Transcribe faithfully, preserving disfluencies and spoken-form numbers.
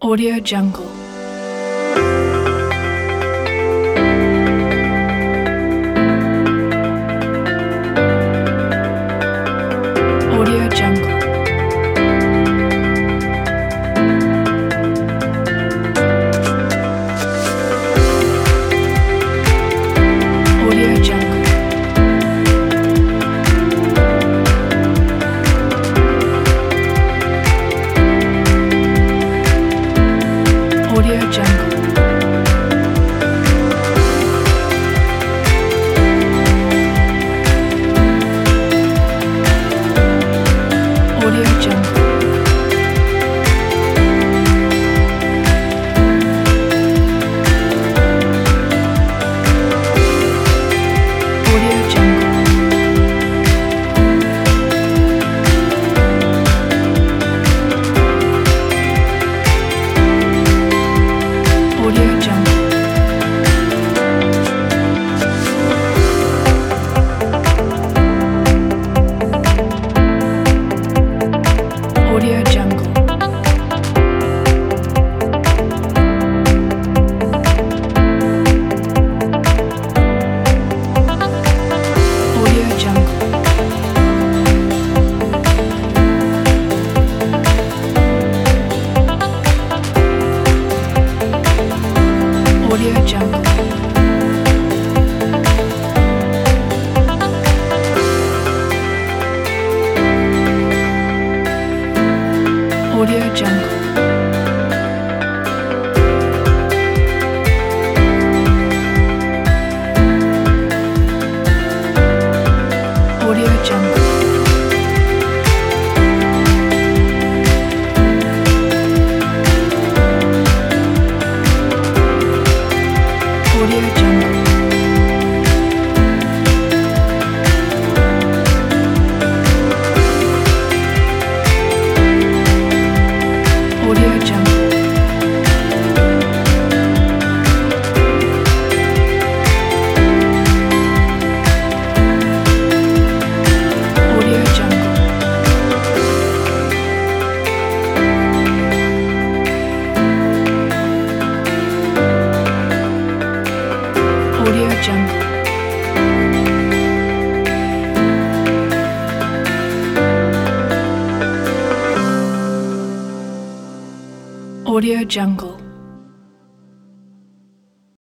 Audio Jungle. Audio Jungle. Audio Jungle. Audio Jungle. Audio Jungle. Audio Jungle. Audio Jungle. Audio Jungle. Audio Jungle. Audio Jungle. Audio Jungle. Audio Jungle. Audio Jungle. Audio Jungle. Audio Jungle. Audio Jungle. Audio Jungle.